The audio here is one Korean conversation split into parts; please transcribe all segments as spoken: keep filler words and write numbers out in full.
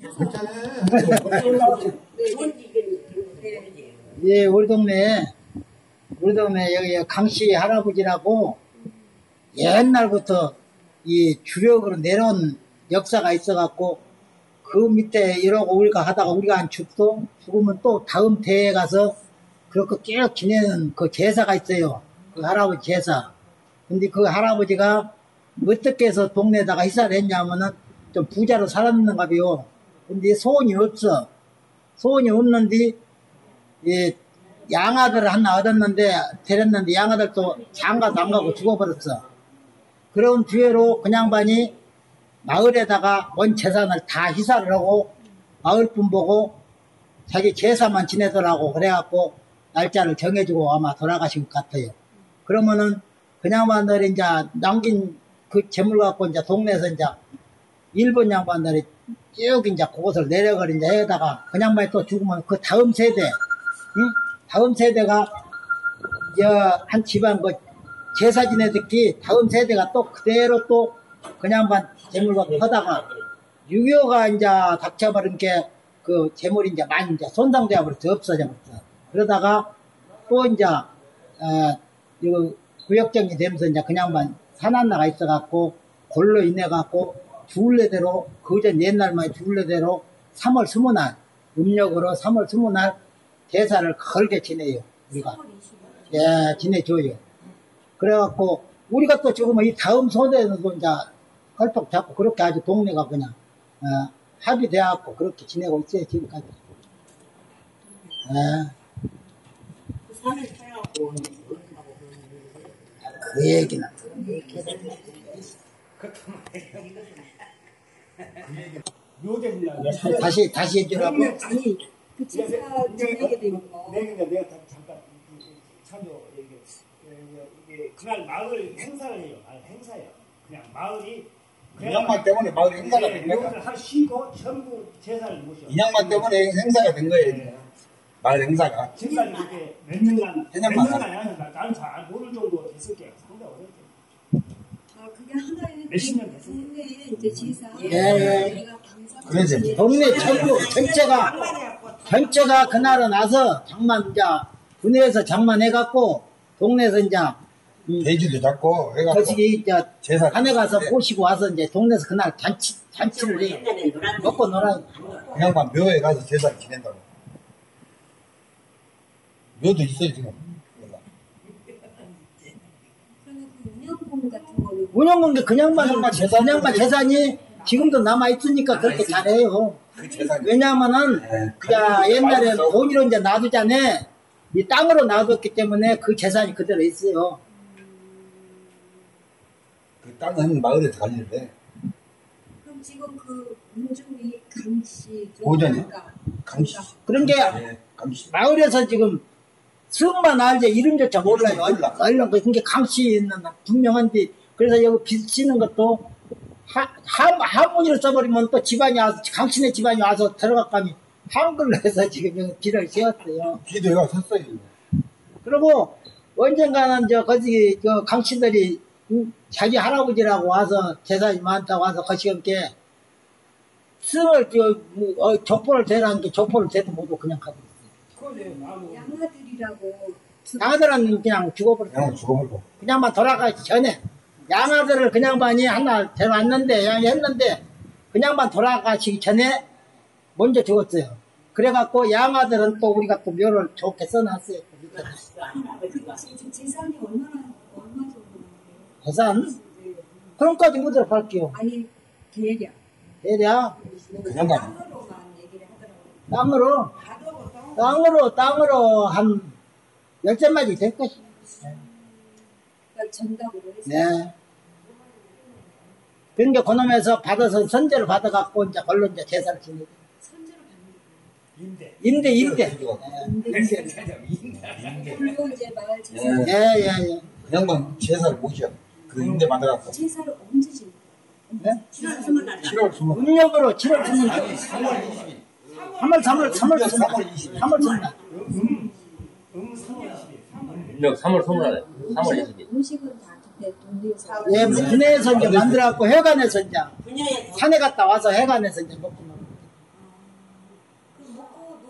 예, 우리 동네, 우리 동네 여기 강씨 할아버지라고 옛날부터 이 주력으로 내려온 역사가 있어갖고 그 밑에 이러고 우리가 하다가 우리가 안 죽도 죽으면 또 다음 대에 가서 그렇게 쭉 지내는 그 제사가 있어요. 그 할아버지 제사. 근데 그 할아버지가 어떻게 해서 동네에다가 희사를 했냐면은 좀 부자로 살았는가 봐요. 근데 소원이 없어. 소원이 없는데, 이 양아들을 하나 얻었는데, 데렸는데 양아들도 장가도 안 가고 죽어버렸어. 그런 뒤에로 그 양반이 마을에다가 온 재산을 다 희사를 하고, 마을분 보고, 자기 제사만 지내더라고. 그래갖고, 날짜를 정해주고 아마 돌아가신 것 같아요. 그러면은, 그 양반들이 이제 남긴 그 재물 갖고 이제 동네에서 이제 일본 양반들이 쭉 이제 그곳을 내려가리 이제 해다가 그 양반이 또 죽으면 그 다음 세대, 응? 다음 세대가 이제 한 집안 그 제사 지내듣기 다음 세대가 또 그대로 또 그 양반 재물 갖고 하다가 육이오가 이제 닥쳐버린 게 그 재물이 이제 많이 이제 손상되어 버렸어. 없어져 버렸어. 그러다가 또 이제, 어, 이거 구역정이 되면서 이제 그 양반 산안나가 있어갖고 골로 인해갖고 주울래대로 그전 옛날만 주울래대로 삼월 스무 날 음력으로 삼월 스무 날 제사를 걸게 지내요. 우리가 예 지내줘요. 그래갖고 우리가 또 지금 이 다음 소대에서도 이제 헐떡 잡고 그렇게 아주 동네가 그냥 어, 합의돼갖고 그렇게 지내고 있어요 지금까지. 예. 그 얘기는 다시 다시 해주라고. 아니 그 제사 정하게 되면 내가 내가 잠깐 참조 얘기 이게 그날 마을 행사를 해요. 아 행사예요. 그냥 마을이 이 양반 때문에 마을 행사가 된 거야. 명절 할 쉬고 전부 제사를 모셔. 이 양반 때문에 행사가 된 거예요. 마을 행사가. 지금까지 그렇게 몇 년간 몇 년간 년간 나는 잘 모를 정도 됐을 게요. 상당히 어렵죠. 아 그게 하나의 몇십 년 됐어요. 동네에 이제 제사. 예. 그러지. 동네 전부 전체가 전체가 그날은 와서 장만 이제 군에서 장만해갖고 동네에서 이제 음, 돼지도 잡고 해갖고 거시기 이제 제사 산에 가서 모시고 와서 이제 동네에서 그날 잔치 잔치를 해 먹고 놀아. 그 양반 묘에 가서 제사를 지낸다고. 묘도 있어요 지금. 그러면 그 운영금 같은 거는 운영금도 그냥만 그냥만 재산이 지금도 남아 있으니까 그렇게 잘해요. 그 재산이. 왜냐하면은 네. 야 옛날에 돈으로 이제 놔두자네 이 땅으로 놔뒀기 때문에 그 재산이 그대로 있어요. 그 땅은 마을에서 갈리는데. 그럼 지금 그 문중이 강씨 오전이 강씨. 그런 게 네, 강씨. 마을에서 지금 성만 알지 이름조차 몰라요. 몰라. 얼른 그게 강씨 있는 분명한데 그래서 여기 빚 치는 것도 하, 한, 한문으로 써버리면 또 집안이 와서 강신의 집안이 와서 들어가까니 한글로 해서 지금 여기 길을 세웠어요. 기도가 섰어요. 그리고 언젠가는 저 거기 저 강씨들이 음, 자기 할아버지라고 와서 재산이 많다고 와서 거시경께 승을 저, 뭐, 어, 족보를 대라는 게 족보를 대도 못하고 그냥 가고 있어요. 양아들이라고 양아들은 그냥 죽어버렸어요. 그냥 죽어버리고. 그냥만 돌아가기 전에 양아들을 그냥만이 하나 데려왔는데 양 했는데 그냥만 돌아가시기 전에 먼저 죽었어요. 그래갖고 양아들은 또 우리가 또 묘를 좋게 써놨어요. 그 재산이 얼마나 얼마 정도 나요? 재산? 그런까지 묻으러 갈게요. 아니 대략 대략 그 양반. 땅으로만 얘기를 하더라고요. 땅으로 땅으로 땅으로 한 열댓 마디 될 것이. 그러니까 전답으로 해서 네. 그러니까 그놈에서 받아서 선제를 받아갖고 이제 걸로 이제 제사를 지내고. 선제로 받는 거. 임대. 임대 임대. 인데 임대. 그리고 이제 마을 제사 예. 예예예. 그 양반 제사를 모셔. 그 임대 받아갖고. 제사를 언제 지내? 네? 칠월 스물 날. 칠월 스무. 음력으로 칠월 삼일. 삼월 삼월 삼월 삼월 이십. 삼월 삼월. 음 삼월 이십일. 음력 삼월 스무 날에 삼월 이십일. 음식은 다 그때 동네에서 예, 군내에서 이제 만들어갖고 해관에서 이제 산에 갔다 와서 해관에서 이제 먹고 먹고.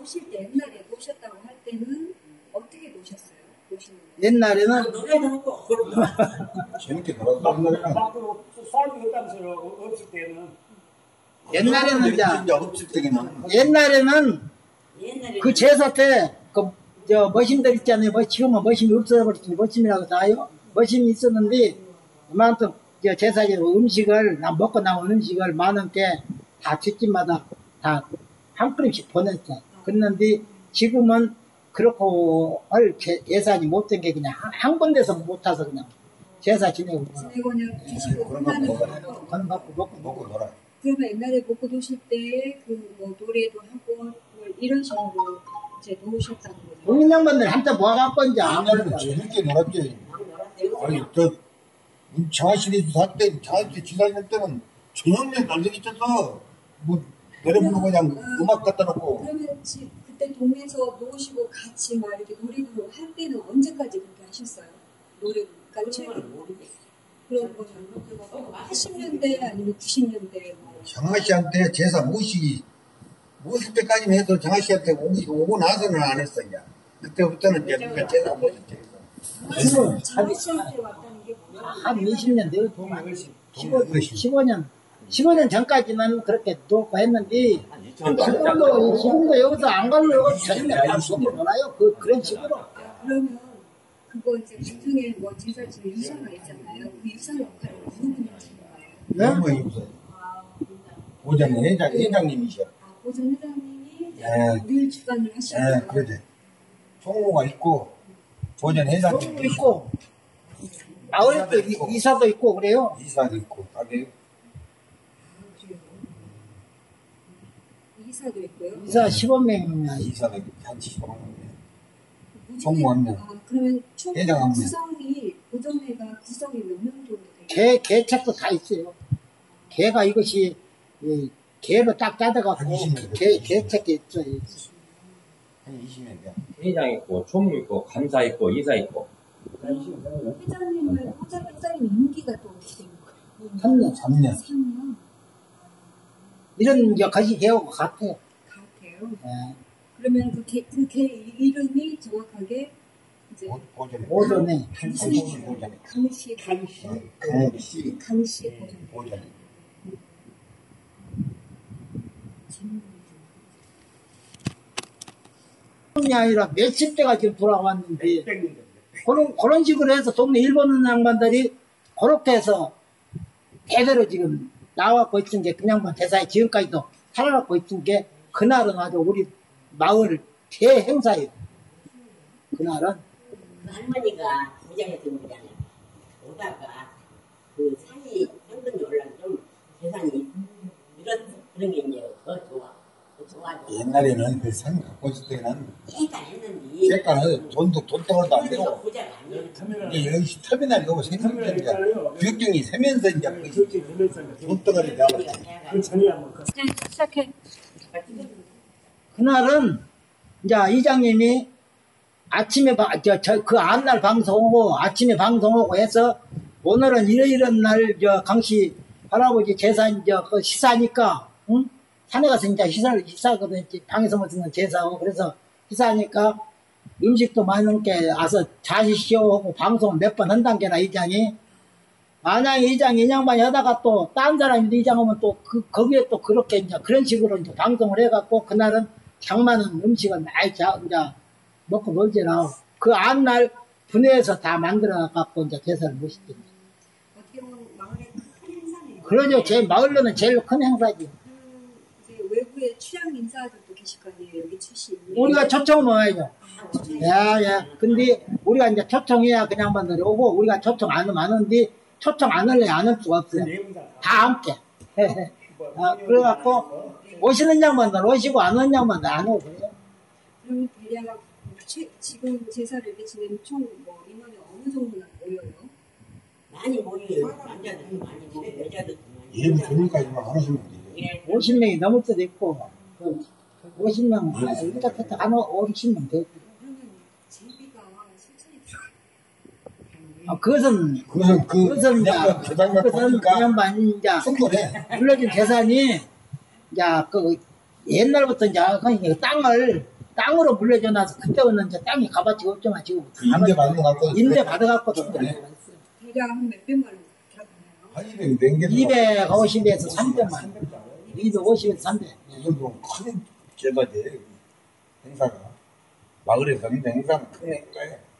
노실 때 옛날에 노셨다고 할 때는 어떻게 노셨어요? 노시는 거? 옛날에는 노래도 하고 그런 거. 재밌게 놀았어. 막그 싸움이 했다면서요. 어- 어렸을 때는. 옛날에는 이제 이제 없을 때는 옛날에는 옛날에 그 제사 때 그 저 머신들 있잖아요. 뭐 지금은 머신이 없어버렸지. 머신이라고 다요. 머신이 있었는데 그만큼 저 제사에 음식을 나 먹고 남은 음식을 많은 게 다 집집마다 다 한 그릇씩 보냈어. 그랬는데 지금은 그렇고 할 제- 예산이 못 된 게 그냥 한, 한 군데서 못 타서 그냥 제사 지내고 지내고 그냥 드시고 그런 거 끝나는 먹어요. 거. 건 갖고 먹고 먹고 놀아. 그러면 옛날에 먹고 노실 때 그 뭐 노래도 하고 뭐 이런 식으로 이제 노셨다는 거죠. 국민 양반들 한테 모아갖고 이제 안 옛날에는 먹었다. 재밌게 놀았지. 아니, 저, 장화실에서 살 때, 장화실 지사할 때는 저녁에 날리기 있었어. 뭐, 내려보고 그냥 음악 갖다 놓고. 그러면 지, 그때 동네에서 노시고 같이 막 이렇게 놀이도 할 때는 언제까지 그렇게 하셨어요? 노래, 그러니까 최근 그런 거는 팔십 년대 아니면 구십 년대 뭐 장화씨한테 제사 모시기, 모실 때까지는 해서 장화씨한테 오고, 오고 나서는 안 했어, 이제. 그때부터는 이제 우리가 제사 모셨지. 지금 장씨한테 왔다는 게 뭐야? 한 이십 년 내로 동안 동네 십오 년 십오 년 전까지는 그렇게 놓고 했는데 한 이천도 안 지금도 지금도 여기서 안 가려고 저녁에 다 먹고 놀아요. 그 그런 식으로. 그러면 그거 이제 가정에 뭐 제사 지낼 유사가 있잖아요. 그 유사 역할을 누구 분이 하시는 거예요? 네? 너무 없어. 보장 회장, 회장님이셔. 아, 보전 회장님이 네. 늘 주관을 하시는 예, 거예요. 그러지. 총무가 있고, 보전 회장님도 총무도 있고 마을에 또 이- 이사도 있고 그래요. 이사도 있고, 가게. 이사도 있고요. 이사 십오 명이나 이사도 한 십오 명. 무조건- 총무 한 명. 아, 그러면 총 회장 한 명. 구성이 보전회가 구성이 몇 명 정도 돼요? 개 개책도 다 있어요. 개가 이것이 이 개로 딱 짜져갖고 한 이십 년 개 개책이 있어요. 한 이십 년 돼. 회장 있고 총무 있고 감사 있고 이사 있고. 회장님은 호자 회장님 임기가 또 어떻게 되는 거예요? 삼 년. 삼 년. 삼 년 이런 이제 것이 개하고 같아요. 같아요. 예. 그러면 그 개, 그 개 이름이 정확하게 이제 보- 보전. 오전에 강씨 보전. 강씨 강씨. 강씨. 강씨 보전. 보전. 이 아니라 몇십 대가 지금 돌아왔는데 백 년대. 그런 그런 식으로 해서 동네 일본 양반들이 그렇게 해서 대대로 지금 나와갖고 있은 게 그냥 뭐 대사에 지금까지도 살아갖고 있은 게 그날은 아주 우리 마을 대행사예요. 그날은 할머니가 부장했던 거잖아요. 오다가 그 산이 상등이 올라서 좀 재산이 이런 그런 게 이제 더 좋아. 더 좋아져. 옛날에는 그 산 갖고 있을 때는 깨끗 했는데 색깔은 돈도 돈덩어리도 안 되고 부자가 아니에요. 여기 터미널. 이제 여기 터미널이 오고 생기니까 터미널 이제 있잖아요. 규격이 세면서 이제 그 그렇게 들렸잖아요. 돈덩어리 나와. 그 전이야 뭐. 그 이제 시작해. 그날은 이제 이장님이 아침에 바, 저, 저, 그 앞날 방송하고 아침에 방송하고 해서 오늘은 이런 날 저 강씨 할아버지 제사 이제 그 시사니까 응? 산에 가서 이제 시사를 시사거든 방에서 먹는 제사하고 그래서 시사니까 음식도 많은 게 와서 자시시오 하고 방송을 몇 번 한단 게나 이장이 만약에 이장 인양반이 하다가 또 딴 사람이 이장하면 또 그 거기에 또 그렇게 이제 그런 식으로 이제 방송을 해갖고 그날은 장만한 음식을 많이 자 이제 먹고 놀지라 그 앞날 분해해서 다 만들어 갖고 이제 제사를 모시지. 어떻게 보면 마을의 큰 행사네요. 그러죠. 제 마을로는 제일 큰 행사지. 그 이제 외부의 취향 인사들도 계실 거 아니에요. 여기 출신. 우리가 초청을 와야죠. 야, 야. 근데 우리가 이제 초청해야 그냥 만들이 오고 우리가 초청 안 하면 안 하는데 초청 안 할래 안 할 수가 없어요. 내용자 다 함께. 아, 그래갖고 오시는 양반들 오시고 안 오는 양반들 안 오고 그래요. 그러면 대략 최, 지금 제사를 이렇게 지내면 총 뭐 인원이 어느 정도나 모여요? 많이 모여요. 남자들도 많이 모여, 여자들도 많이 예비 모여. 조명까지만 안 하시면 돼요. 예. 오십 명이 넘을 때도 있고 그 오십 명 일단 한 오십 명 되고 그러면 제비가 실천이 아, 그것은 그것은 그 그것은 이제 그냥 재단과 그것은 보니까 그냥 만 이제 충분해. 불러준 재산이 이제 그 옛날부터 이제 그 땅을 땅으로 물려줘놔서 그때는 이제 땅이 값어치가 없지만 지금 그 임대 받는 거 갖고 임대 받아갖고 돈 그래. 벌고 있어요. 대략 한 몇백만 원 들어가나요? 한 이백 냉겨서 이백오십에서 삼백만 이백오십에서 삼백. 이 정도면 큰 제가지 행사가 마을에서 하는 행사는 큰 행사예요.